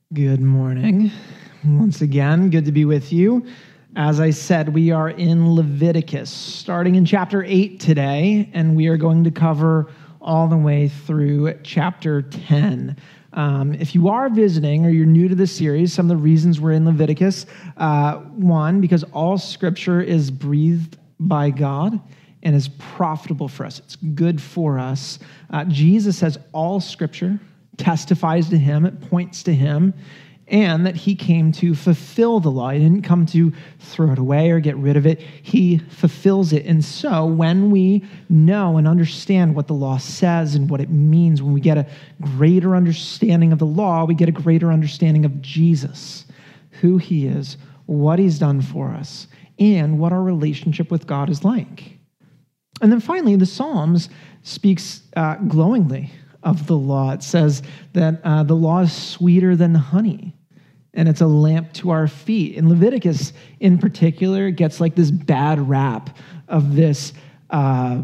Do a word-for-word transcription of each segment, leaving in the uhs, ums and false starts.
Good morning. Once again, good to be with you. As I said, we are in Leviticus, starting in chapter eight today, and we are going to cover all the way through chapter ten. Um, if you are visiting or you're new to this series, some of the reasons we're in Leviticus, uh, one, because all scripture is breathed by God and is profitable for us. It's good for us. Uh, Jesus says all scripture testifies to him, it points to him, and that he came to fulfill the law. He didn't come to throw it away or get rid of it. He fulfills it. And so when we know and understand what the law says and what it means, when we get a greater understanding of the law, we get a greater understanding of Jesus, who he is, what he's done for us, and what our relationship with God is like. And then finally, the Psalms speaks uh, glowingly of the law. It says that uh, the law is sweeter than honey, and it's a lamp to our feet. And Leviticus, in particular, gets like this bad rap of this uh,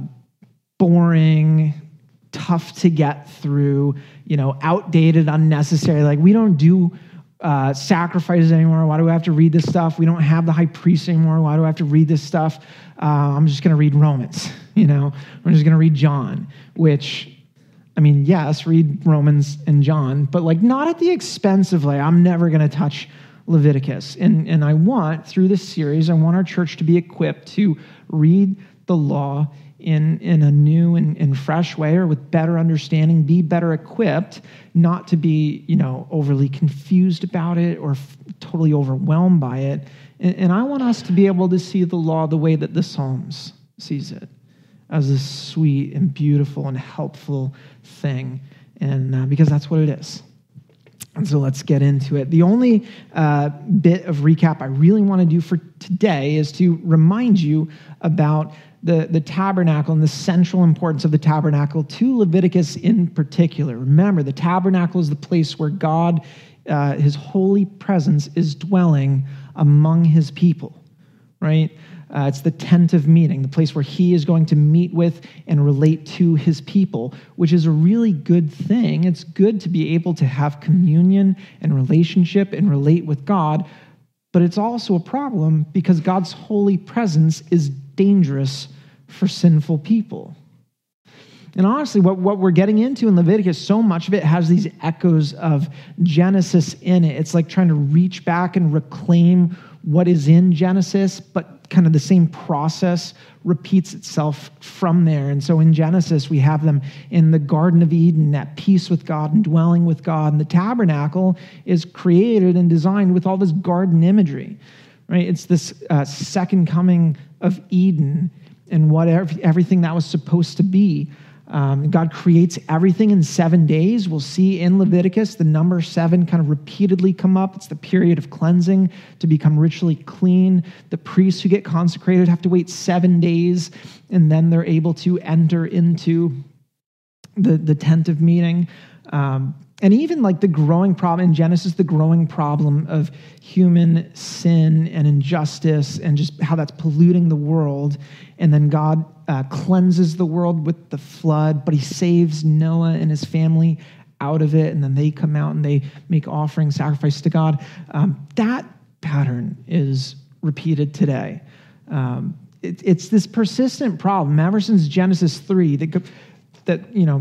boring, tough to get through, you know, outdated, unnecessary. Like, we don't do uh, sacrifices anymore. Why do we have to read this stuff? We don't have the high priest anymore. Why do I have to read this stuff? Uh, I'm just going to read Romans, you know. I'm just going to read John, which... I mean, yes, read Romans and John, but like not at the expense of like, I'm never going to touch Leviticus. And, and I want, through this series, I want our church to be equipped to read the law in, in a new and, and fresh way, or with better understanding, be better equipped, not to be, you know, overly confused about it or f- totally overwhelmed by it. And, and I want us to be able to see the law the way that the Psalms sees it, as a sweet and beautiful and helpful thing, and uh, because that's what it is. And so let's get into it. The only uh, bit of recap I really want to do for today is to remind you about the, the tabernacle and the central importance of the tabernacle to Leviticus in particular. Remember, the tabernacle is the place where God, uh, his holy presence, is dwelling among his people, right? Uh, it's the tent of meeting, the place where he is going to meet with and relate to his people, which is a really good thing. It's good to be able to have communion and relationship and relate with God, but it's also a problem because God's holy presence is dangerous for sinful people. And honestly, what, what we're getting into in Leviticus, so much of it has these echoes of Genesis in it. It's like trying to reach back and reclaim what is in Genesis, but kind of the same process repeats itself from there. And so in Genesis, we have them in the Garden of Eden, at peace with God and dwelling with God. And the tabernacle is created and designed with all this garden imagery, right? It's this uh, second coming of Eden and what everything that was supposed to be. Um, God creates everything in seven days. We'll see in Leviticus the number seven kind of repeatedly come up. It's the period of cleansing to become ritually clean. The priests who get consecrated have to wait seven days, and then they're able to enter into the, the tent of meeting. Um, and even like the growing problem in Genesis, the growing problem of human sin and injustice and just how that's polluting the world. And then God uh, cleanses the world with the flood, but he saves Noah and his family out of it. And then they come out and they make offering, sacrifice to God. Um, that pattern is repeated today. Um, it, it's this persistent problem ever since Genesis three that, that you know,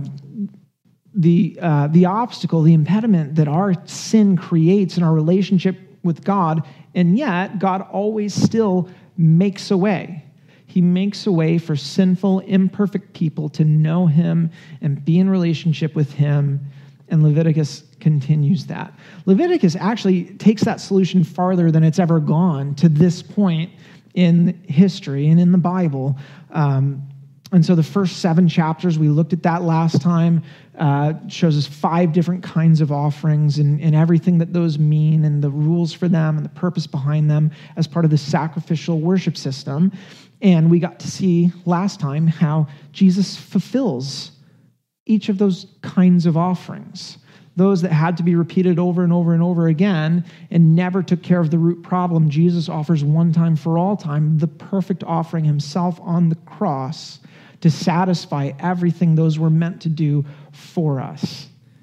the uh, the obstacle, the impediment that our sin creates in our relationship with God, and yet God always still makes a way. He makes a way for sinful, imperfect people to know him and be in relationship with him, and Leviticus continues that. Leviticus actually takes that solution farther than it's ever gone to this point in history and in the Bible. Um, And so the first seven chapters, we looked at that last time, uh, shows us five different kinds of offerings and, and everything that those mean and the rules for them and the purpose behind them as part of the sacrificial worship system. And we got to see last time how Jesus fulfills each of those kinds of offerings. Those that had to be repeated over and over and over again and never took care of the root problem, Jesus offers one time for all time the perfect offering himself on the cross to satisfy everything those were meant to do for us.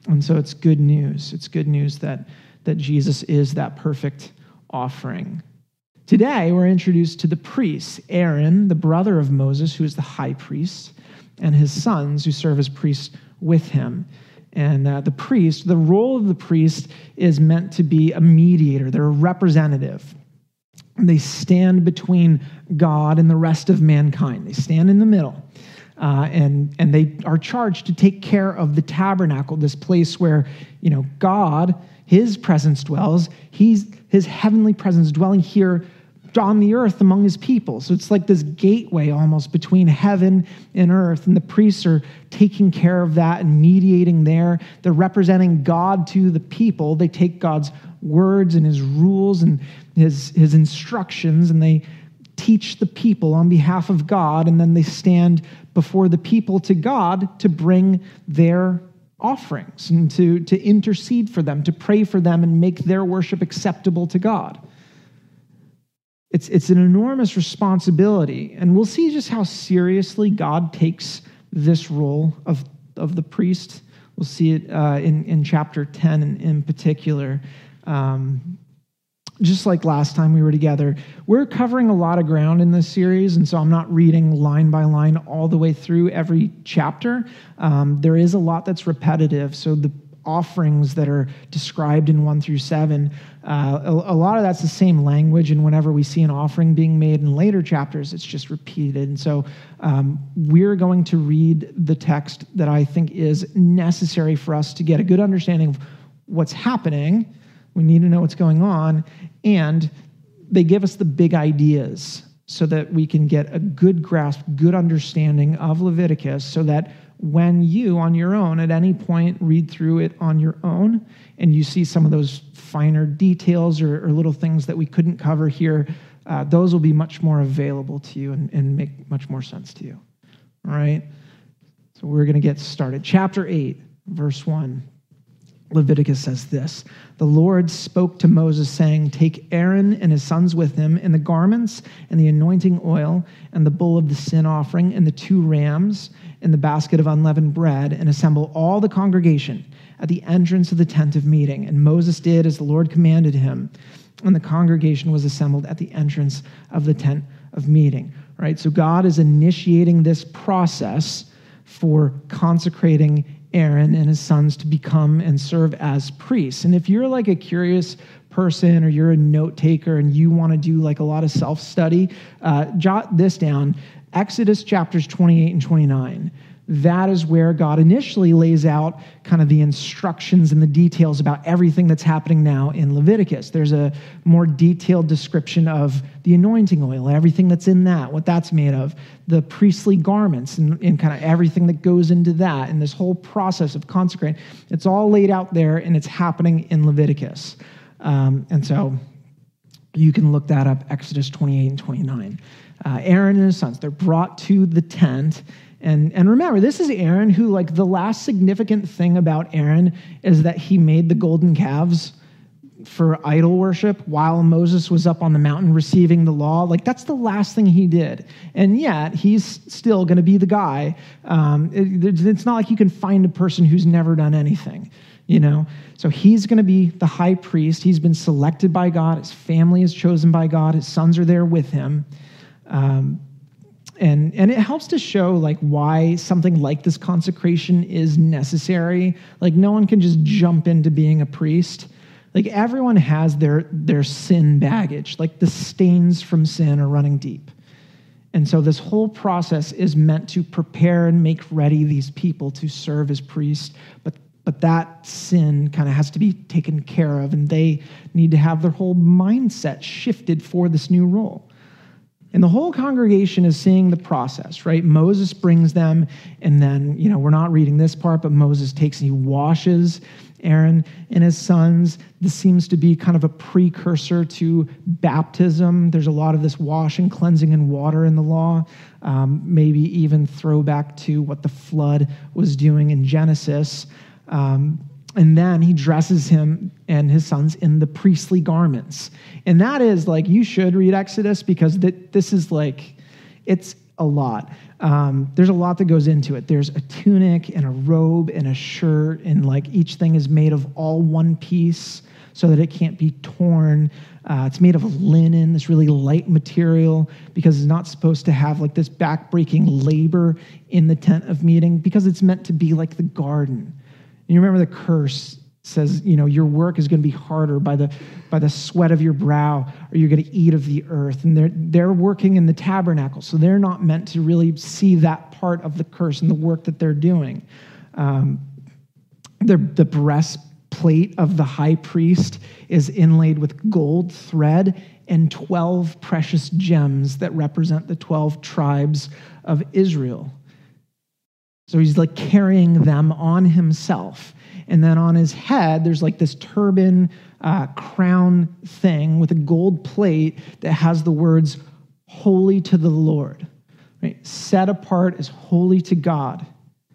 And so it's good news. It's good news that, that Jesus is that perfect offering. Today, we're introduced to the priests, Aaron, the brother of Moses, who is the high priest, and his sons, who serve as priests with him. And uh, the priest, the role of the priest is meant to be a mediator. They're a representative. They stand between God and the rest of mankind. They stand in the middle. Uh, and, and they are charged to take care of the tabernacle, this place where, you know, God, his presence dwells. He's his heavenly presence dwelling here on the earth among his people. So it's like this gateway almost between heaven and earth. And the priests are taking care of that and mediating there. They're representing God to the people. They take God's words and his rules and his, his instructions, and they teach the people on behalf of God. And then they stand before the people to God to bring their offerings and to, to intercede for them, to pray for them and make their worship acceptable to God. It's, it's an enormous responsibility, and we'll see just how seriously God takes this role of, of the priest. We'll see it uh, in, in chapter ten in, in particular. Um, just like last time we were together, we're covering a lot of ground in this series, and so I'm not reading line by line all the way through every chapter. Um, there is a lot that's repetitive, so the offerings that are described in one through seven, uh, a, a lot of that's the same language, and whenever we see an offering being made in later chapters, it's just repeated. And so um, we're going to read the text that I think is necessary for us to get a good understanding of what's happening. We need to know what's going on, and they give us the big ideas so that we can get a good grasp, good understanding of Leviticus, so that when you, on your own, at any point, read through it on your own, and you see some of those finer details or, or little things that we couldn't cover here, uh, those will be much more available to you and, and make much more sense to you. All right? So we're going to get started. Chapter eight, verse one. Leviticus says this: "The Lord spoke to Moses, saying, 'Take Aaron and his sons with him, and the garments, and the anointing oil, and the bull of the sin offering, and the two rams, and the basket of unleavened bread, and assemble all the congregation at the entrance of the tent of meeting.' And Moses did as the Lord commanded him, and the congregation was assembled at the entrance of the tent of meeting." Right? So God is initiating this process for consecrating Aaron and his sons to become and serve as priests. And if you're like a curious person or you're a note taker and you want to do like a lot of self-study, uh, jot this down. Exodus chapters twenty-eight and twenty-nine. That is where God initially lays out kind of the instructions and the details about everything that's happening now in Leviticus. There's a more detailed description of the anointing oil, everything that's in that, what that's made of, the priestly garments, and, and kind of everything that goes into that, and this whole process of consecrating. It's all laid out there, and it's happening in Leviticus. Um, and so you can look that up, Exodus twenty-eight and twenty-nine. Uh, Aaron and his sons, they're brought to the tent. And, and remember, this is Aaron who, like, the last significant thing about Aaron is that he made the golden calves for idol worship while Moses was up on the mountain receiving the law. Like, that's the last thing he did. And yet, he's still going to be the guy. Um, it, it's not like you can find a person who's never done anything, you know? So he's going to be the high priest. He's been selected by God. His family is chosen by God. His sons are there with him. Um, and, and it helps to show like why something like this consecration is necessary. Like no one can just jump into being a priest. Like everyone has their, their sin baggage, like the stains from sin are running deep. And so this whole process is meant to prepare and make ready these people to serve as priests. But But that sin kind of has to be taken care of, and they need to have their whole mindset shifted for this new role. And the whole congregation is seeing the process, right? Moses brings them, and then, you know, we're not reading this part, but Moses takes and he washes Aaron and his sons. This seems to be kind of a precursor to baptism. There's a lot of this washing, cleansing, and water in the law. Um, maybe even throwback to what the flood was doing in Genesis. Um, and then he dresses him and his sons in the priestly garments. And that is like, you should read Exodus because th- this is like, it's a lot. Um, there's a lot that goes into it. There's a tunic and a robe and a shirt, and like each thing is made of all one piece so that it can't be torn. Uh, it's made of linen, this really light material, because it's not supposed to have like this back-breaking labor in the tent of meeting, because it's meant to be like the garden. And you remember the curse says, you know, your work is going to be harder by the by the sweat of your brow, or you're going to eat of the earth. And they're they're working in the tabernacle, so they're not meant to really see that part of the curse and the work that they're doing. Um, the the breastplate of the high priest is inlaid with gold thread and twelve precious gems that represent the twelve tribes of Israel. So he's like carrying them on himself. And then on his head, there's like this turban uh, crown thing with a gold plate that has the words, holy to the Lord, right? Set apart as holy to God.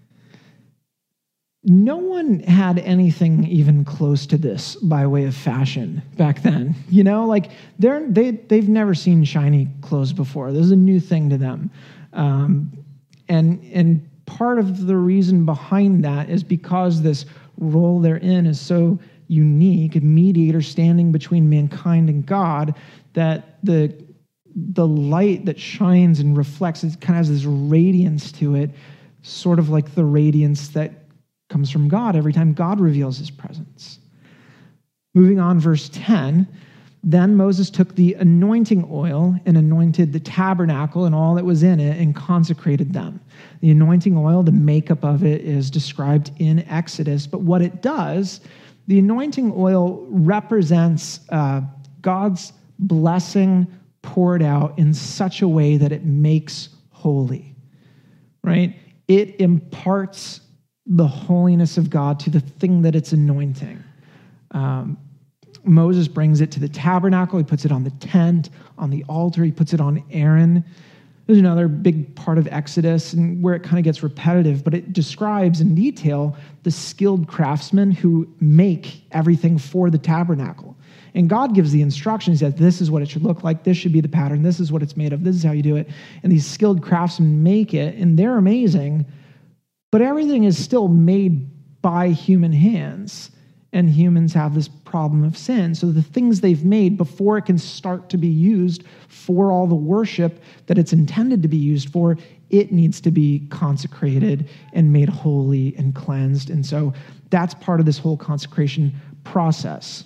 No one had anything even close to this by way of fashion back then. You know, like they're, they, they've never seen shiny clothes before. This is a new thing to them. Um, and, and part of the reason behind that is because this role they're in is so unique, a mediator standing between mankind and God, that the the light that shines and reflects, it kind of has this radiance to it, sort of like the radiance that comes from God every time God reveals his presence. Moving on, verse ten, then Moses took the anointing oil and anointed the tabernacle and all that was in it and consecrated them. The anointing oil, the makeup of it, is described in Exodus, but what it does, the anointing oil represents uh, God's blessing poured out in such a way that it makes holy, right? It imparts the holiness of God to the thing that it's anointing. Um, Moses brings it to the tabernacle. He puts it on the tent, on the altar. He puts it on Aaron. There's another big part of Exodus and where it kind of gets repetitive, but it describes in detail the skilled craftsmen who make everything for the tabernacle. And God gives the instructions that this is what it should look like. This should be the pattern. This is what it's made of. This is how you do it. And these skilled craftsmen make it, and they're amazing, but everything is still made by human hands. And humans have this problem of sin. So the things they've made, before it can start to be used for all the worship that it's intended to be used for, it needs to be consecrated and made holy and cleansed. And so that's part of this whole consecration process.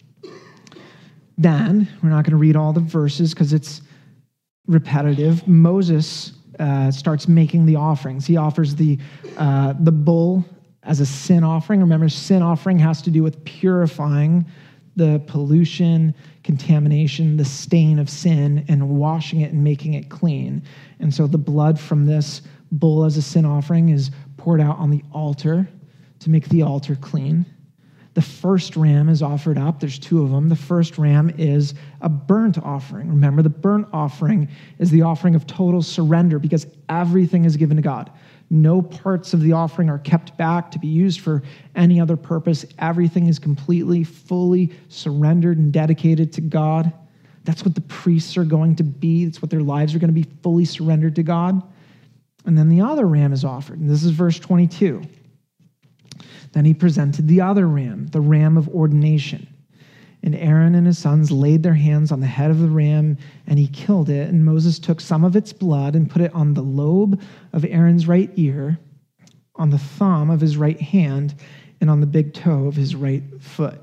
Then, we're not going to read all the verses because it's repetitive. Moses uh, starts making the offerings. He offers the uh, the bull as a sin offering. Remember, sin offering has to do with purifying the pollution, contamination, the stain of sin, and washing it and making it clean. And so the blood from this bull as a sin offering is poured out on the altar to make the altar clean. The first ram is offered up. There's two of them. The first ram is a burnt offering. Remember, the burnt offering is the offering of total surrender because everything is given to God. No parts of the offering are kept back to be used for any other purpose. Everything is completely, fully surrendered and dedicated to God. That's what the priests are going to be. That's what their lives are going to be, fully surrendered to God. And then the other ram is offered. And this is verse twenty-two. Then he presented the other ram, the ram of ordination. And Aaron and his sons laid their hands on the head of the ram, and he killed it. And Moses took some of its blood and put it on the lobe of Aaron's right ear, on the thumb of his right hand, and on the big toe of his right foot.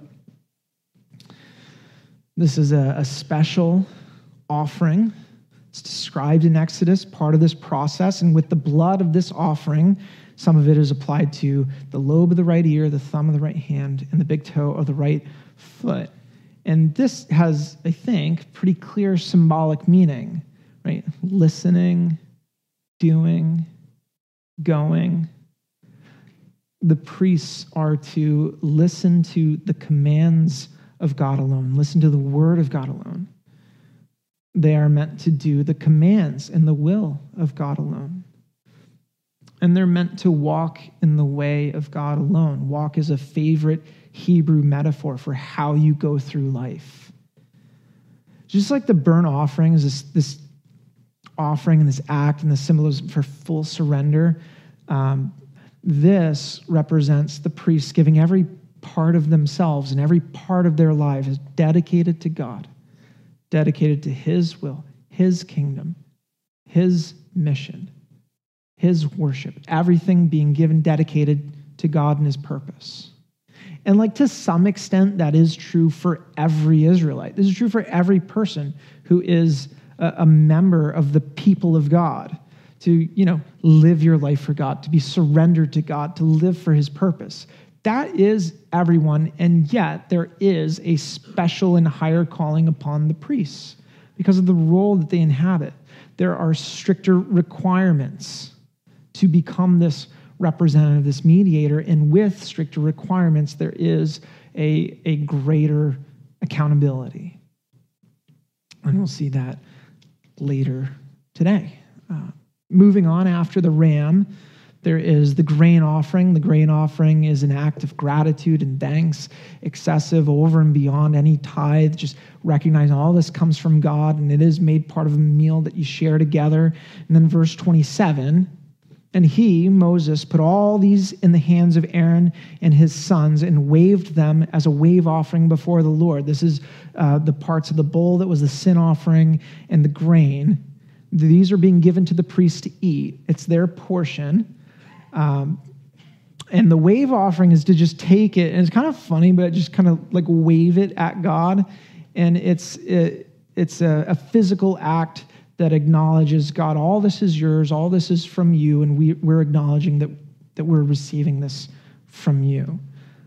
This is a, a special offering. It's described in Exodus, part of this process. And with the blood of this offering, some of it is applied to the lobe of the right ear, the thumb of the right hand, and the big toe of the right foot. And this has, I think, pretty clear symbolic meaning, right? Listening, doing, going. The priests are to listen to the commands of God alone, listen to the word of God alone. They are meant to do the commands and the will of God alone. And they're meant to walk in the way of God alone. Walk is a favorite Hebrew metaphor for how you go through life. Just like the burnt offering is this, this offering and this act and the symbolism for full surrender, um, this represents the priests giving every part of themselves and every part of their life is dedicated to God, dedicated to his will, his kingdom, his mission, his worship, everything being given dedicated to God and his purpose. And like to some extent, that is true for every Israelite. This is true for every person who is a, a member of the people of God, to, you know, live your life for God, to be surrendered to God, to live for his purpose. That is everyone, and yet there is a special and higher calling upon the priests because of the role that they inhabit. There are stricter requirements to become this representative, this mediator, and with stricter requirements, there is a, a greater accountability. And we'll see that later today. Uh, moving on, after the ram, there is the grain offering. The grain offering is an act of gratitude and thanks, excessive, over and beyond any tithe, just recognizing all this comes from God, and it is made part of a meal that you share together. And then verse twenty-seven, and he, Moses, put all these in the hands of Aaron and his sons and waved them as a wave offering before the Lord. This is uh, the parts of the bull that was the sin offering and the grain. These are being given to the priest to eat. It's their portion. Um, and the wave offering is to just take it, and it's kind of funny, but just kind of like wave it at God. And it's it, it's a, a physical act that acknowledges, God, all this is yours, all this is from you, and we, we're acknowledging that, that we're receiving this from you.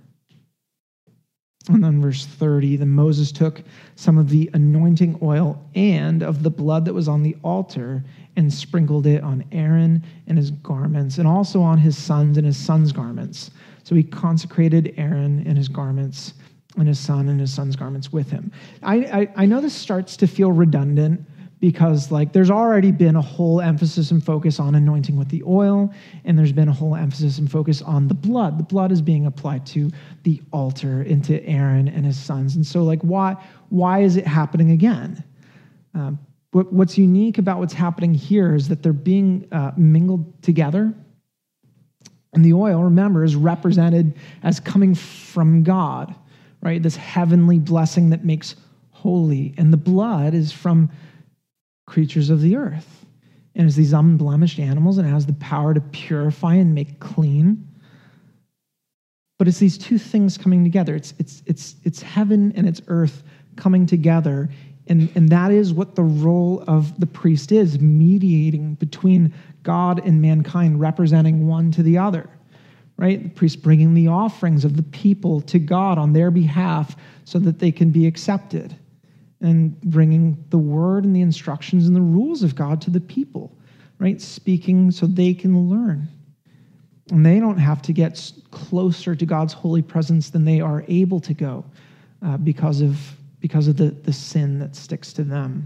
And then verse thirty, then Moses took some of the anointing oil and of the blood that was on the altar and sprinkled it on Aaron and his garments, and also on his sons and his sons' garments. So he consecrated Aaron and his garments, and his son and his son's garments with him. I, I, I know this starts to feel redundant, because like there's already been a whole emphasis and focus on anointing with the oil, and there's been a whole emphasis and focus on the blood. The blood is being applied to the altar, into Aaron and his sons. And so like, why, why is it happening again? Um, what, what's unique about what's happening here is that they're being uh, mingled together. And the oil, remember, is represented as coming from God, right? This heavenly blessing that makes holy. And the blood is from creatures of the earth. And as these unblemished animals, and it has the power to purify and make clean. But it's these two things coming together. It's it's it's it's heaven and it's earth coming together. And, and that is what the role of the priest is, mediating between God and mankind, representing one to the other. Right? The priest bringing the offerings of the people to God on their behalf so that they can be accepted, and bringing the word and the instructions and the rules of God to the people, right? Speaking so they can learn. And they don't have to get closer to God's holy presence than they are able to go uh, because of, because of the, the sin that sticks to them.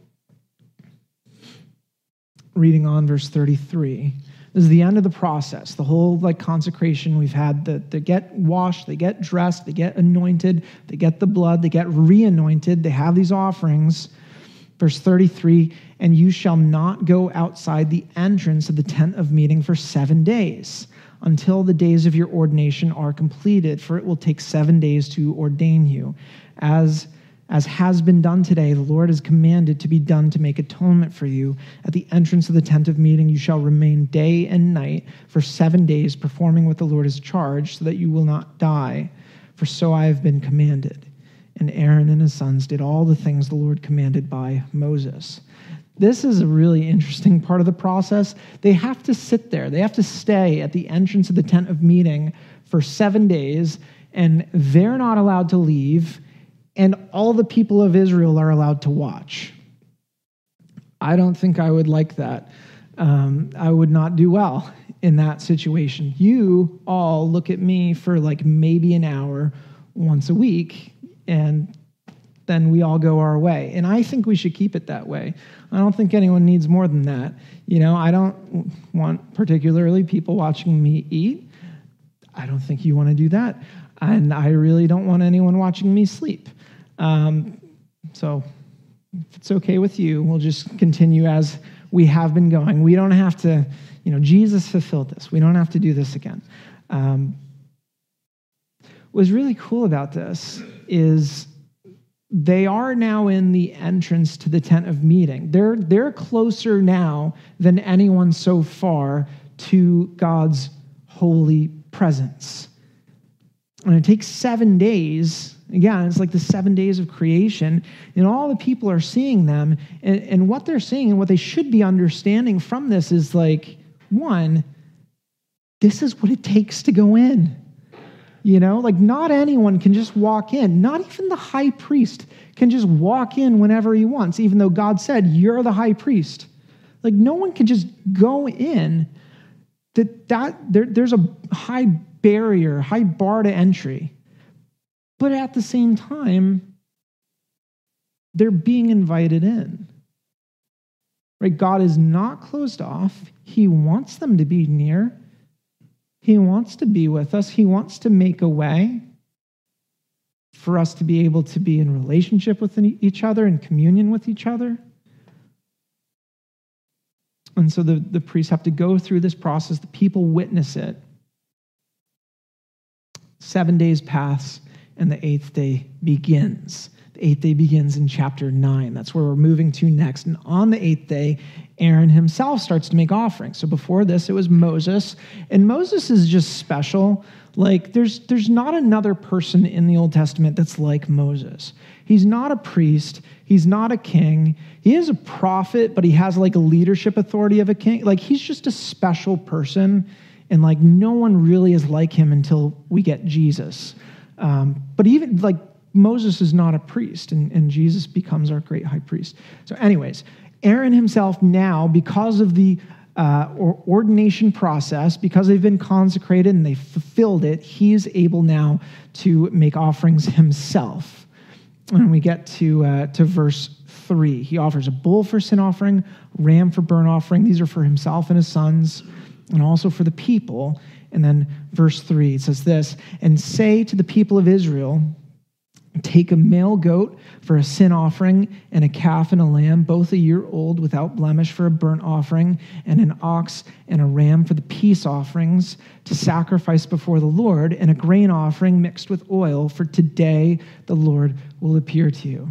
Reading on verse thirty-three. This is the end of the process. The whole like consecration we've had, the, they get washed, they get dressed, they get anointed, they get the blood, they get re-anointed, they have these offerings. Verse thirty-three, and you shall not go outside the entrance of the tent of meeting for seven days until the days of your ordination are completed, for it will take seven days to ordain you. As As has been done today, the Lord has commanded to be done to make atonement for you. At the entrance of the tent of meeting, you shall remain day and night for seven days, performing what the Lord has charged, so that you will not die. For so I have been commanded. And Aaron and his sons did all the things the Lord commanded by Moses. This is a really interesting part of the process. They have to sit there. They have to stay at the entrance of the tent of meeting for seven days, and they're not allowed to leave. And all the people of Israel are allowed to watch. I don't think I would like that. Um, I would not do well in that situation. You all look at me for like maybe an hour once a week, and then we all go our way. And I think we should keep it that way. I don't think anyone needs more than that. You know, I don't want particularly people watching me eat. I don't think you want to do that. And I really don't want anyone watching me sleep. Um, so if it's okay with you, we'll just continue as we have been going. We don't have to, you know, Jesus fulfilled this. We don't have to do this again. Um, what's really cool about this is they are now in the entrance to the tent of meeting. They're, they're closer now than anyone so far to God's holy presence. And it takes seven days. Again, it's like the seven days of creation, and all the people are seeing them. And, and what they're seeing and what they should be understanding from this is like, one, this is what it takes to go in. You know, like not anyone can just walk in. Not even the high priest can just walk in whenever he wants, even though God said, you're the high priest. Like no one can just go in. That, that there, there's a high barrier, high bar to entry. But at the same time, they're being invited in. Right? God is not closed off. He wants them to be near. He wants to be with us. He wants to make a way for us to be able to be in relationship with each other and communion with each other. And so the, the priests have to go through this process. The people witness it. Seven days pass, and the eighth day begins. The eighth day begins in chapter nine. That's where we're moving to next. And on the eighth day, Aaron himself starts to make offerings. So before this, it was Moses. And Moses is just special. Like, there's, there's not another person in the Old Testament that's like Moses. He's not a priest. He's not a king. He is a prophet, but he has like a leadership authority of a king. Like, he's just a special person. And like, no one really is like him until we get Jesus. Um, but even like Moses is not a priest, and, and Jesus becomes our great high priest. So anyways, Aaron himself now, because of the uh, ordination process, because they've been consecrated and they've fulfilled it, he is able now to make offerings himself. And we get to uh, to verse three. He offers a bull for sin offering, ram for burnt offering. These are for himself and his sons, and also for the people. And then verse three, it says this, and say to the people of Israel, take a male goat for a sin offering and a calf and a lamb, both a year old without blemish for a burnt offering, and an ox and a ram for the peace offerings to sacrifice before the Lord, and a grain offering mixed with oil, for today the Lord will appear to you.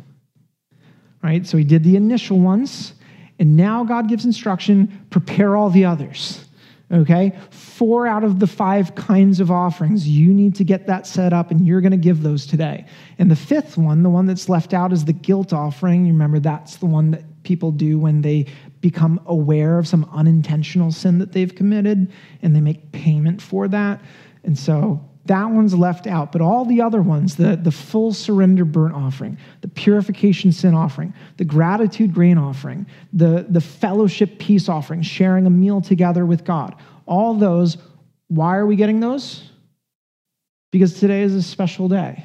Right? So he did the initial ones, and now God gives instruction, prepare all the others. Okay? Four out of the five kinds of offerings, you need to get that set up, and you're going to give those today. And the fifth one, the one that's left out, is the guilt offering. You remember that's the one that people do when they become aware of some unintentional sin that they've committed, and they make payment for that. And so that one's left out. But all the other ones, the, the full surrender burnt offering, the purification sin offering, the gratitude grain offering, the, the fellowship peace offering, sharing a meal together with God, all those, why are we getting those? Because today is a special day.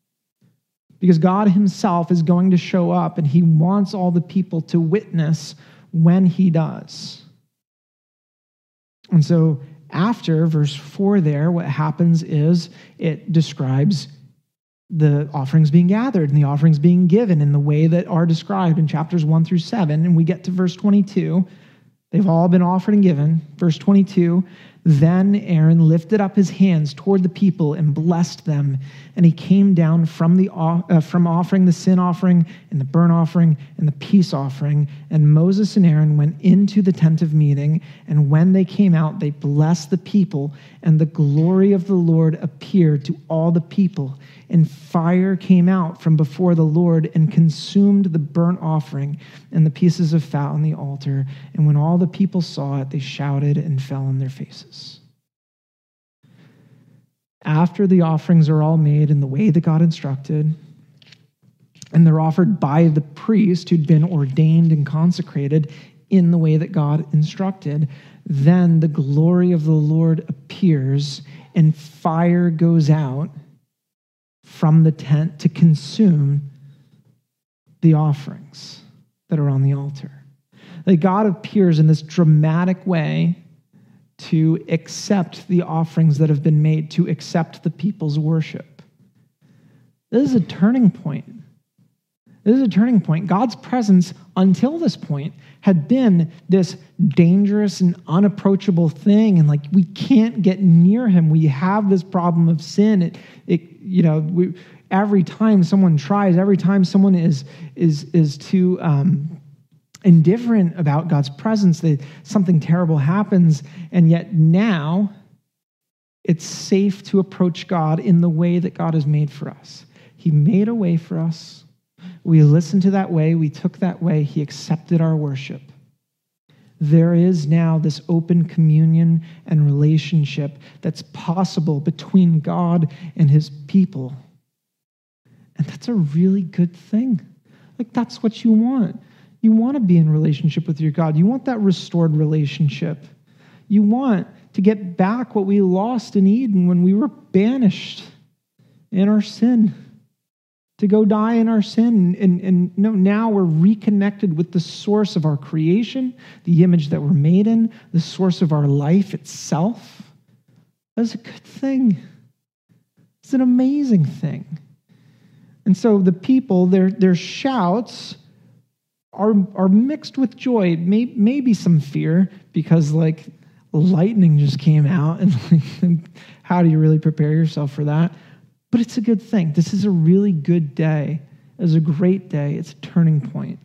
Because God himself is going to show up, and he wants all the people to witness when he does. And so after verse four there, what happens is it describes the offerings being gathered and the offerings being given in the way that are described in chapters one through seven. And we get to verse twenty-two. They've all been offered and given. Verse twenty-two, then Aaron lifted up his hands toward the people and blessed them, and he came down from the uh, from offering the sin offering and the burnt offering and the peace offering. And Moses and Aaron went into the tent of meeting, and when they came out, they blessed the people, and the glory of the Lord appeared to all the people. And fire came out from before the Lord and consumed the burnt offering and the pieces of fat on the altar. And when all the people saw it, they shouted and fell on their faces. After the offerings are all made in the way that God instructed, and they're offered by the priest who'd been ordained and consecrated in the way that God instructed, then the glory of the Lord appears, and fire goes out from the tent to consume the offerings that are on the altar. Like, God appears in this dramatic way to accept the offerings that have been made, to accept the people's worship. This is a turning point. This is a turning point. God's presence, until this point, had been this dangerous and unapproachable thing, and like we can't get near him. We have this problem of sin. It, it you know, we, every time someone tries, every time someone is is is too um, indifferent about God's presence, that something terrible happens. And yet now, it's safe to approach God in the way that God has made for us. He made a way for us. We listened to that way. We took that way. He accepted our worship. There is now this open communion and relationship that's possible between God and his people. And that's a really good thing. Like, that's what you want. You want to be in relationship with your God. You want that restored relationship. You want to get back what we lost in Eden when we were banished in our sin. To go die in our sin. And, and no, now we're reconnected with the source of our creation, the image that we're made in, the source of our life itself. That's a good thing. It's an amazing thing. And so the people, their, their shouts are, are mixed with joy, may, maybe some fear, because like lightning just came out, and like, how do you really prepare yourself for that? But it's a good thing. This is a really good day. It's a great day. It's a turning point.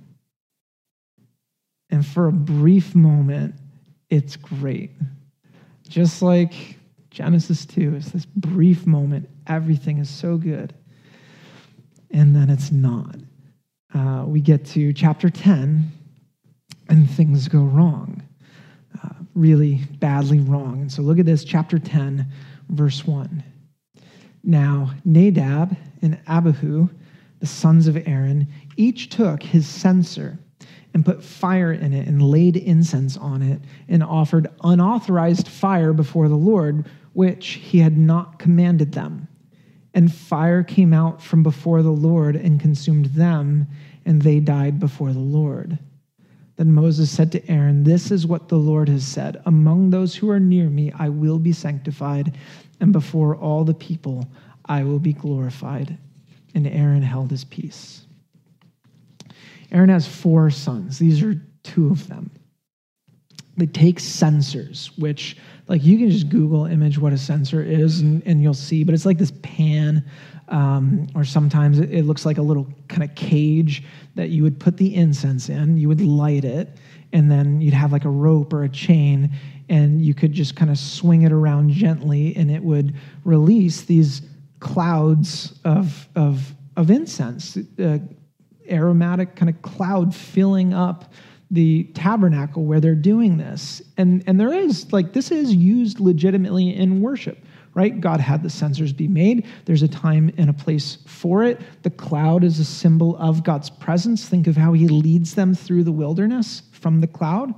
And for a brief moment, it's great. Just like Genesis two, it's this brief moment. Everything is so good. And then it's not. Uh, we get to chapter ten, and things go wrong. Uh, really badly wrong. And so look at this, chapter ten, verse one. Now, Nadab and Abihu, the sons of Aaron, each took his censer and put fire in it and laid incense on it and offered unauthorized fire before the Lord, which he had not commanded them. And fire came out from before the Lord and consumed them, and they died before the Lord. Then Moses said to Aaron, "This is what the Lord has said. Among those who are near me, I will be sanctified, and before all the people, I will be glorified." And Aaron held his peace. Aaron has four sons. These are two of them. They take censers, which, like, you can just Google image what a censer is, and, and you'll see, but it's like this pan, um, or sometimes it, it looks like a little kind of cage that you would put the incense in. You would light it, and then you'd have like a rope or a chain, and you could just kind of swing it around gently, and it would release these clouds of of of incense, uh, aromatic kind of cloud filling up the tabernacle where they're doing this. And and there is, like, this is used legitimately in worship, right? God had the censers be made. There's a time and a place for it. The cloud is a symbol of God's presence. Think of how he leads them through the wilderness from the cloud.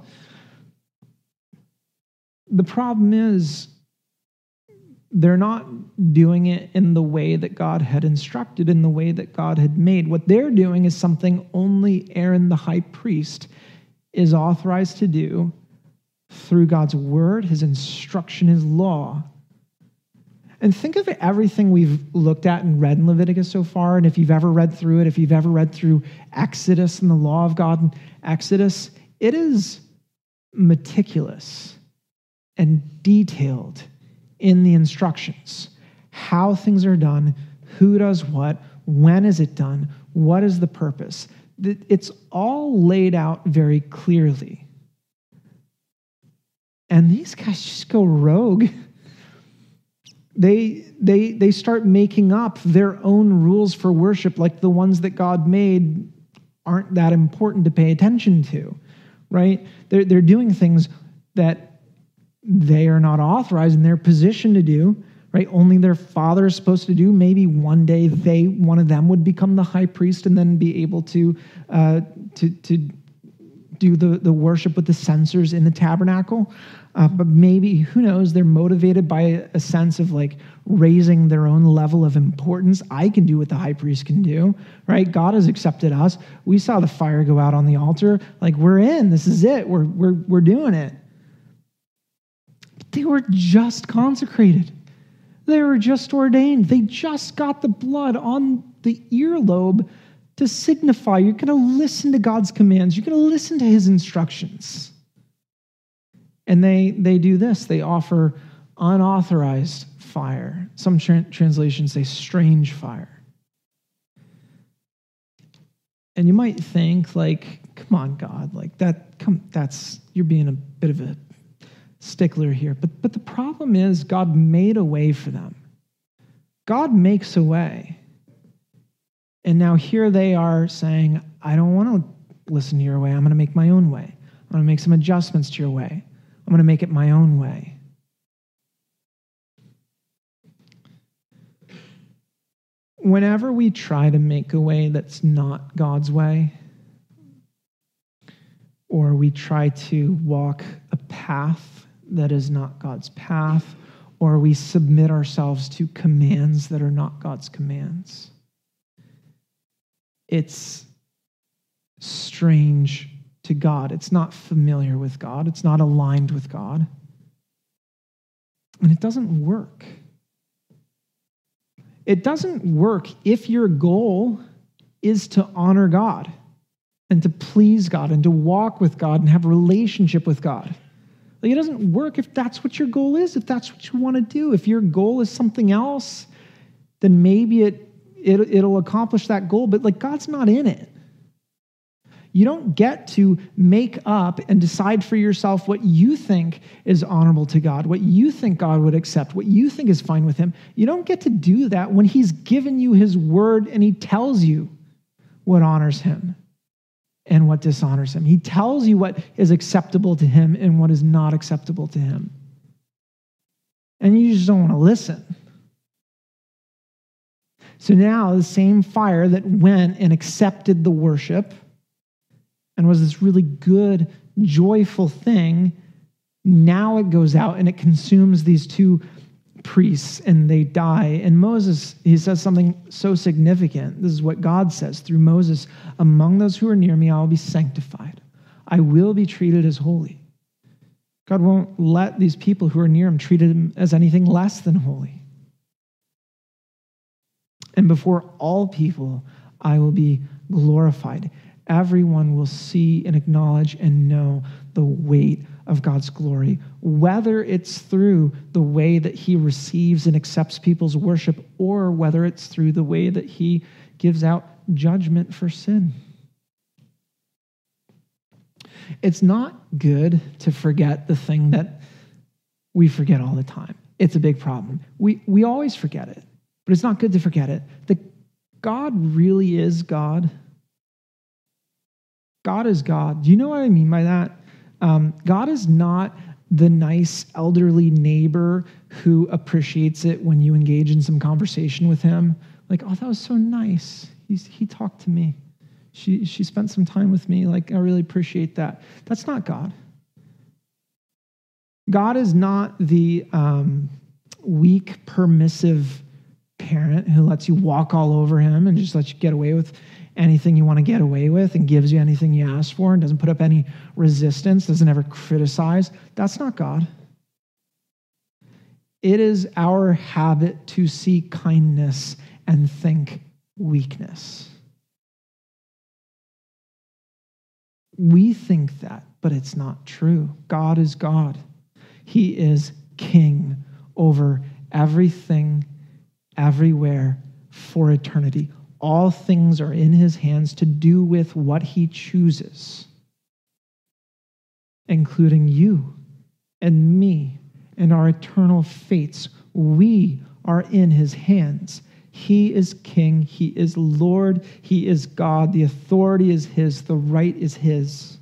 The problem is they're not doing it in the way that God had instructed, in the way that God had made. What they're doing is something only Aaron the high priest is authorized to do through God's word, his instruction, his law. And think of everything we've looked at and read in Leviticus so far, and if you've ever read through it, if you've ever read through Exodus and the law of God in Exodus, it is meticulous and detailed in the instructions, how things are done, who does what, when is it done, what is the purpose. It's all laid out very clearly. And these guys just go rogue. They, they, they start making up their own rules for worship, like the ones that God made aren't that important to pay attention to, right? They're, they're doing things that they are not authorized in their position to do, right? Only their father is supposed to do. Maybe one day they, one of them would become the high priest and then be able to uh, to to do the, the worship with the censers in the tabernacle. Uh, but maybe, who knows, they're motivated by a, a sense of like raising their own level of importance. I can do what the high priest can do, right? God has accepted us. We saw the fire go out on the altar. Like, we're in. This is it. We're we're we're doing it. They were just consecrated. They were just ordained. They just got the blood on the earlobe to signify you're going to listen to God's commands. You're going to listen to his instructions. And they, they do this. They offer unauthorized fire. Some tra- translations say strange fire. And you might think, like, come on, God, like that, come, that's, you're being a bit of a stickler here. But, but the problem is God made a way for them. God makes a way. And now here they are saying, I don't want to listen to your way. I'm going to make my own way. I'm going to make some adjustments to your way. I'm going to make it my own way. Whenever we try to make a way that's not God's way, or we try to walk a path that is not God's path, or we submit ourselves to commands that are not God's commands, it's strange to God. It's not familiar with God. It's not aligned with God. And it doesn't work. It doesn't work if your goal is to honor God and to please God and to walk with God and have a relationship with God. Like, it doesn't work if that's what your goal is, if that's what you want to do. If your goal is something else, then maybe it, it it'll accomplish that goal, but like God's not in it. You don't get to make up and decide for yourself what you think is honorable to God, what you think God would accept, what you think is fine with him. You don't get to do that when he's given you his word and he tells you what honors him and what dishonors him. He tells you what is acceptable to him and what is not acceptable to him. And you just don't want to listen. So now the same fire that went and accepted the worship and was this really good, joyful thing, now it goes out and it consumes these two priests and they die. And Moses, he says something so significant. This is what God says through Moses: among those who are near me, I will be sanctified. I will be treated as holy. God won't let these people who are near him treat him as anything less than holy. And before all people, I will be glorified. Everyone will see and acknowledge and know the weight of God's glory, whether it's through the way that he receives and accepts people's worship, or whether it's through the way that he gives out judgment for sin. It's not good to forget the thing that we forget all the time. It's a big problem. We, we always forget it, but it's not good to forget it. That God really is God. God is God. Do you know what I mean by that? Um, God is not the nice elderly neighbor who appreciates it when you engage in some conversation with him. Like, oh, that was so nice. He's, he talked to me. She, she spent some time with me. Like, I really appreciate that. That's not God. God is not the um, weak, permissive parent who lets you walk all over him and just lets you get away with anything you want to get away with and gives you anything you ask for and doesn't put up any resistance, doesn't ever criticize. That's not God. It is our habit to see kindness and think weakness. We think that, but it's not true. God is God. He is king over everything, everywhere, for eternity. All things are in his hands to do with what he chooses, including you and me and our eternal fates. We are in his hands. He is king. He is Lord. He is God. The authority is his. The right is his.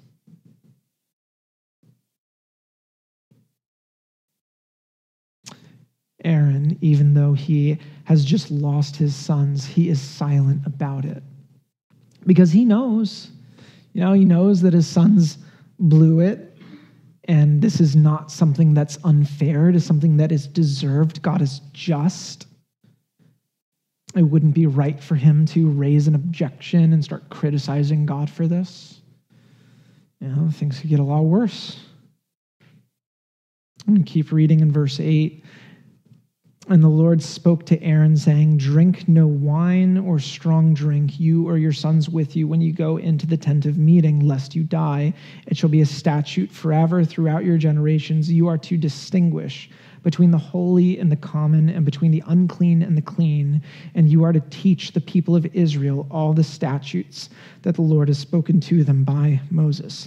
Aaron, even though he has just lost his sons, he is silent about it because he knows, you know, he knows that his sons blew it, and this is not something that's unfair. It is something that is deserved. God is just. It wouldn't be right for him to raise an objection and start criticizing God for this. You know, things could get a lot worse. I'm going to keep reading in verse eight. And the Lord spoke to Aaron, saying, drink no wine or strong drink, you or your sons with you, when you go into the tent of meeting, lest you die. It shall be a statute forever throughout your generations. You are to distinguish between the holy and the common, and between the unclean and the clean. And you are to teach the people of Israel all the statutes that the Lord has spoken to them by Moses.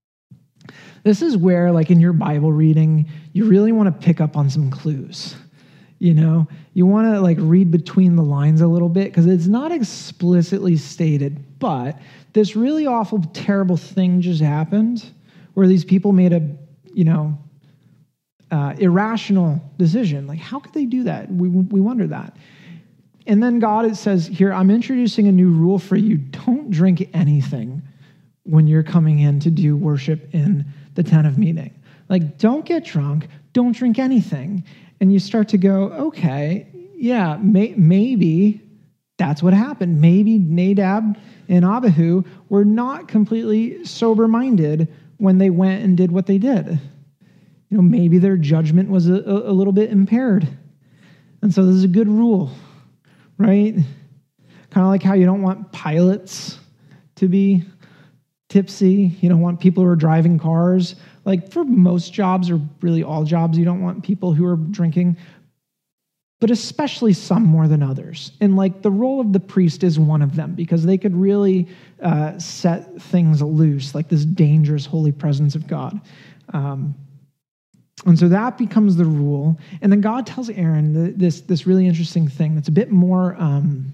This is where, like in your Bible reading, you really want to pick up on some clues. You know, you want to like read between the lines a little bit, because it's not explicitly stated, but this really awful, terrible thing just happened where these people made a, you know, uh, irrational decision. Like, how could they do that? We, we wonder that. And then God, it says here, I'm introducing a new rule for you. Don't drink anything when you're coming in to do worship in the tent of meeting. Like, don't get drunk. Don't drink anything. And you start to go, okay, yeah, may, maybe that's what happened. Maybe Nadab and Abihu were not completely sober-minded when they went and did what they did. You know, maybe their judgment was a, a little bit impaired. And so this is a good rule, right? Kind of like how you don't want pilots to be tipsy. You don't want people who are driving cars. Like for most jobs, or really all jobs, you don't want people who are drinking, but especially some more than others. And like the role of the priest is one of them, because they could really uh, set things loose, like this dangerous holy presence of God. Um, and so that becomes the rule. And then God tells Aaron the, this, this really interesting thing that's a bit more um,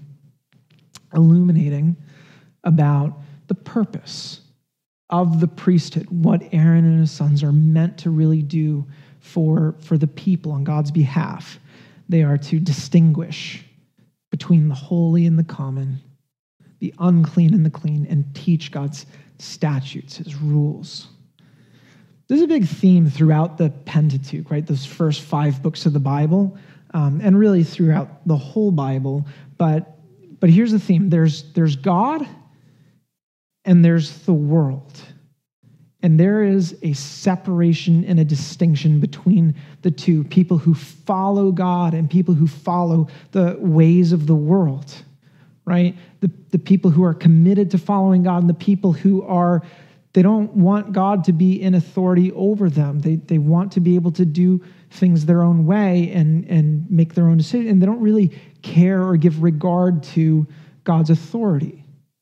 illuminating about the purpose of the priesthood, what Aaron and his sons are meant to really do for, for the people on God's behalf. They are to distinguish between the holy and the common, the unclean and the clean, and teach God's statutes, his rules. There's a big theme throughout the Pentateuch, right? Those first five books of the Bible, um, and really throughout the whole Bible. But, but here's the theme. There's, there's God, and there's the world. And there is a separation and a distinction between the two, people who follow God and people who follow the ways of the world, right? The, the people who are committed to following God and the people who are, they don't want God to be in authority over them. They, they want to be able to do things their own way and, and make their own decision. And they don't really care or give regard to God's authority.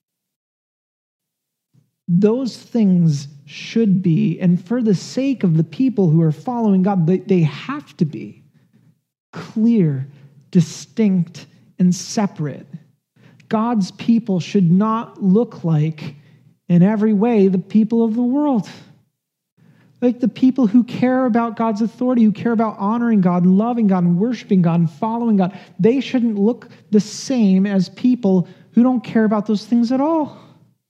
Those things should be, and for the sake of the people who are following God, they, they have to be clear, distinct, and separate. God's people should not look like, in every way, the people of the world. Like the people who care about God's authority, who care about honoring God and loving God and worshiping God and following God, they shouldn't look the same as people who don't care about those things at all.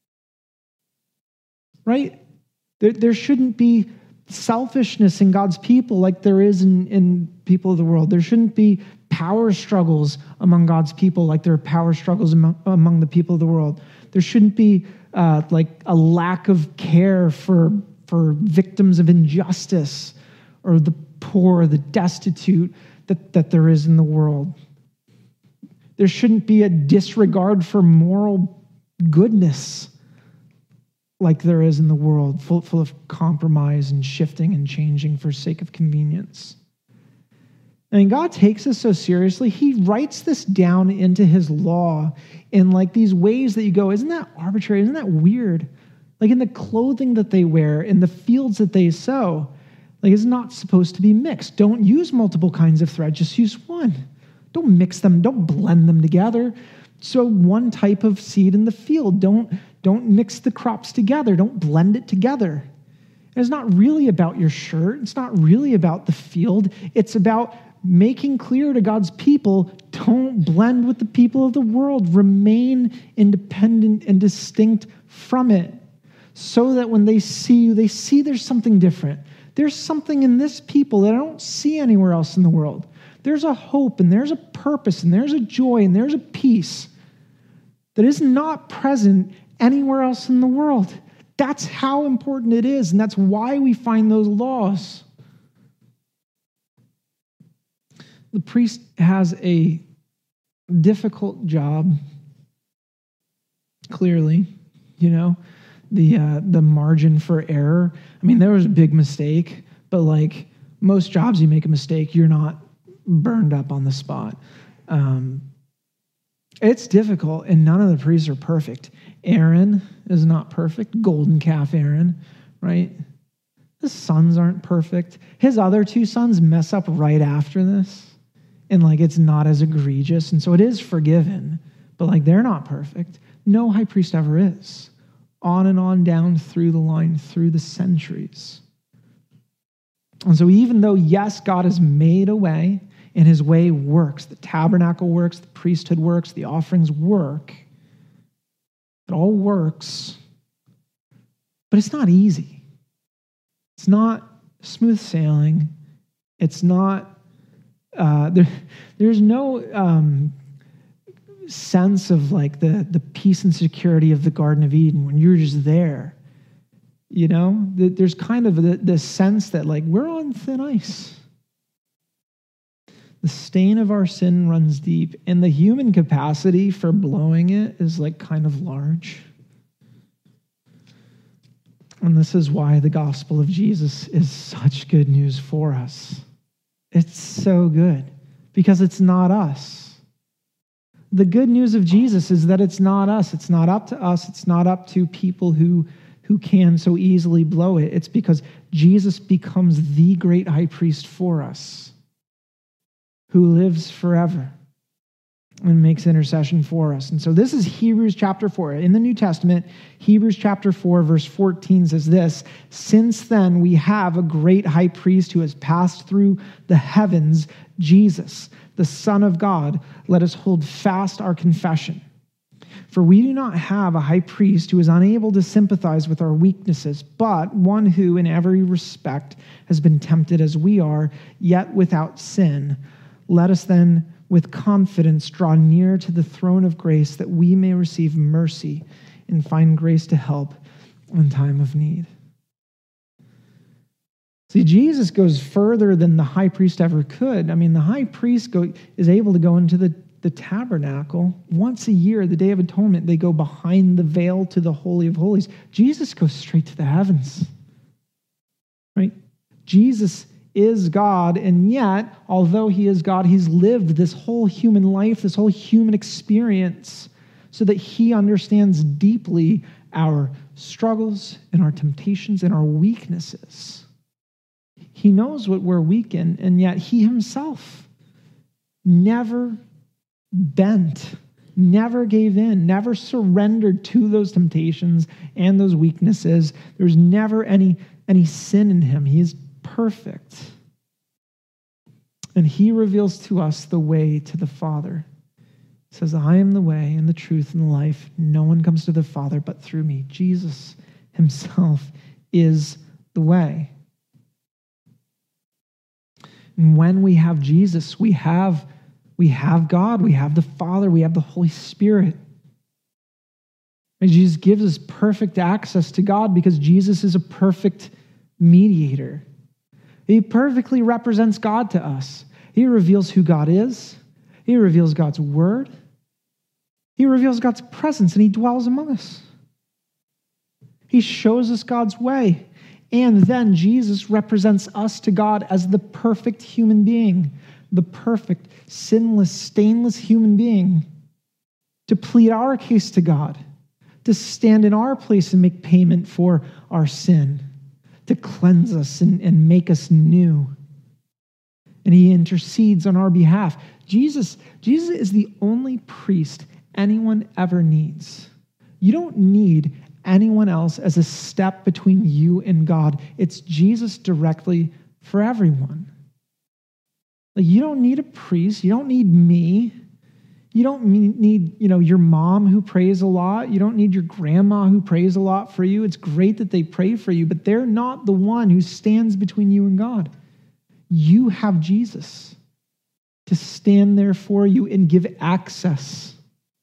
Right? There, there shouldn't be selfishness in God's people like there is in, in people of the world. There shouldn't be power struggles among God's people like there are power struggles among, among the people of the world. There shouldn't be uh, like a lack of care for, for victims of injustice or the poor, the destitute that, that there is in the world. There shouldn't be a disregard for moral goodness like there is in the world, full, full of compromise and shifting and changing for sake of convenience. I mean, God takes this so seriously. He writes this down into his law in like these ways that you go, isn't that arbitrary? Isn't that weird? Like in the clothing that they wear, in the fields that they sow, like it's not supposed to be mixed. Don't use multiple kinds of thread, just use one. Don't mix them, don't blend them together. Sow one type of seed in the field. Don't Don't mix the crops together. Don't blend it together. And it's not really about your shirt. It's not really about the field. It's about making clear to God's people, don't blend with the people of the world. Remain independent and distinct from it so that when they see you, they see there's something different. There's something in this people that I don't see anywhere else in the world. There's a hope and there's a purpose and there's a joy and there's a peace that is not present anywhere else in the world. That's how important it is, and that's why we find those laws. the priest has a difficult job, clearly, you know, the uh, the margin for error. I mean, there was a big mistake, but like most jobs, you make a mistake, you're not burned up on the spot. Um, it's difficult, and none of the priests are perfect. Aaron is not perfect, golden calf Aaron, right? His sons aren't perfect. His other two sons mess up right after this, and like it's not as egregious, and so it is forgiven, but like they're not perfect. No high priest ever is. On and on down through the line, through the centuries. And so even though, yes, God has made a way, and his way works, the tabernacle works, the priesthood works, the offerings work, it all works, but it's not easy. It's not smooth sailing. It's not, uh, there, there's no um, sense of like the, the peace and security of the Garden of Eden when you're just there. You know, there's kind of the, the sense that like we're on thin ice. The stain of our sin runs deep, and the human capacity for blowing it is like kind of large. And this is why the gospel of Jesus is such good news for us. It's so good because it's not us. The good news of Jesus is that it's not us. It's not up to us. It's not up to people who, who can so easily blow it. It's because Jesus becomes the great high priest for us, who lives forever and makes intercession for us. And so this is Hebrews chapter four. In the New Testament, Hebrews chapter four, verse fourteen says this: "Since then we have a great high priest who has passed through the heavens, Jesus, the Son of God. Let us hold fast our confession. For we do not have a high priest who is unable to sympathize with our weaknesses, but one who in every respect has been tempted as we are, yet without sin. Let us then with confidence draw near to the throne of grace that we may receive mercy and find grace to help in time of need." See, Jesus goes further than the high priest ever could. I mean, the high priest go, is able to go into the, the tabernacle once a year, the Day of Atonement. They go behind the veil to the Holy of Holies. Jesus goes straight to the heavens, right? Jesus is God, and yet, although he is God, he's lived this whole human life, this whole human experience, so that he understands deeply our struggles and our temptations and our weaknesses. He knows what we're weak in, and yet he himself never bent, never gave in, never surrendered to those temptations and those weaknesses. There's never any, any sin in him. He is perfect. And he reveals to us the way to the Father. He says, "I am the way and the truth and the life. No one comes to the Father but through me." Jesus himself is the way. And when we have Jesus, we have, we have God, we have the Father, we have the Holy Spirit. And Jesus gives us perfect access to God because Jesus is a perfect mediator. He perfectly represents God to us. He reveals who God is. He reveals God's word. He reveals God's presence, and he dwells among us. He shows us God's way. And then Jesus represents us to God as the perfect human being, the perfect, sinless, stainless human being, to plead our case to God, to stand in our place and make payment for our sin, to cleanse us and, and make us new. And he intercedes on our behalf. Jesus, Jesus is the only priest anyone ever needs. You don't need anyone else as a step between you and God. It's Jesus directly for everyone. Like, you don't need a priest. You don't need me. You don't need, you know, your mom who prays a lot. You don't need your grandma who prays a lot for you. It's great that they pray for you, but they're not the one who stands between you and God. You have Jesus to stand there for you and give access.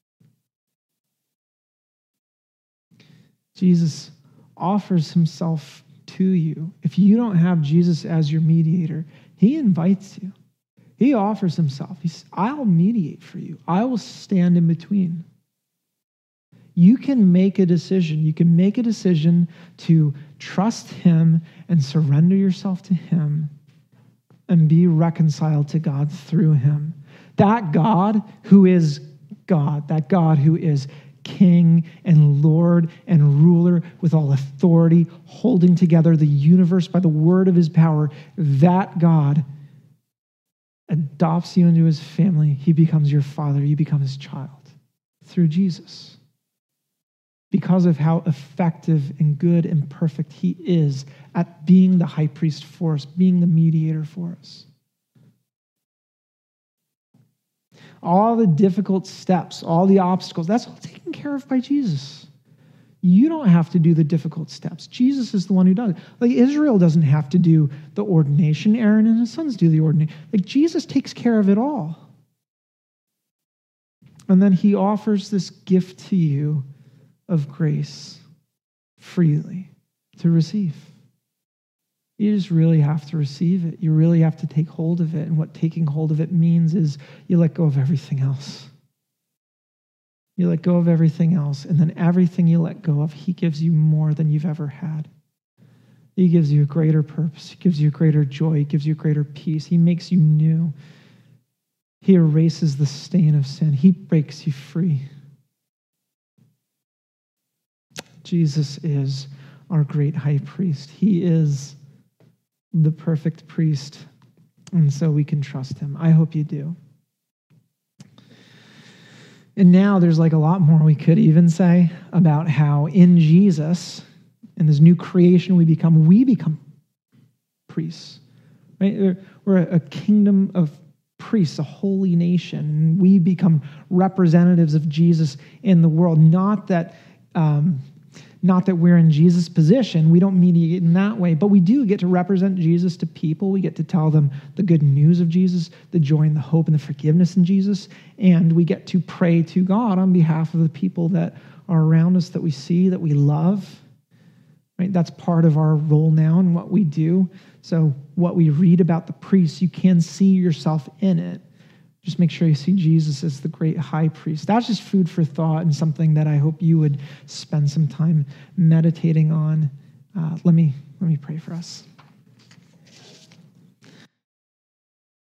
Jesus offers himself to you. If you don't have Jesus as your mediator, he invites you. He offers himself. He says, I'll mediate for you. I will stand in between. You can make a decision. You can make a decision to trust him and surrender yourself to him and be reconciled to God through him. That God who is God, that God who is King and Lord and ruler with all authority, holding together the universe by the word of his power, that God adopts you into his family. He becomes your father. You become his child through Jesus. Because of how effective and good and perfect he is at being the high priest for us, being the mediator for us. All the difficult steps, all the obstacles, that's all taken care of by Jesus. You don't have to do the difficult steps. Jesus is the one who does it. Like Israel doesn't have to do the ordination. Aaron and his sons do the ordination. Like Jesus takes care of it all. And then he offers this gift to you of grace freely to receive. You just really have to receive it. You really have to take hold of it. And what taking hold of it means is you let go of everything else. You let go of everything else, and then everything you let go of, he gives you more than you've ever had. He gives you a greater purpose. He gives you a greater joy. He gives you a greater peace. He makes you new. He erases the stain of sin. He breaks you free. Jesus is our great high priest. He is the perfect priest, and so we can trust him. I hope you do. And now there's like a lot more we could even say about how in Jesus, in this new creation we become, we become priests, right? We're a kingdom of priests, a holy nation. We become representatives of Jesus in the world. Not that, um, not that we're in Jesus' position. We don't mediate in that way, but we do get to represent Jesus to people. We get to tell them the good news of Jesus, the joy and the hope and the forgiveness in Jesus, and we get to pray to God on behalf of the people that are around us, that we see, that we love. Right? That's part of our role now and what we do. So what we read about the priests, you can see yourself in it. Just make sure you see Jesus as the great high priest. That's just food for thought and something that I hope you would spend some time meditating on. Uh, let me let me pray for us.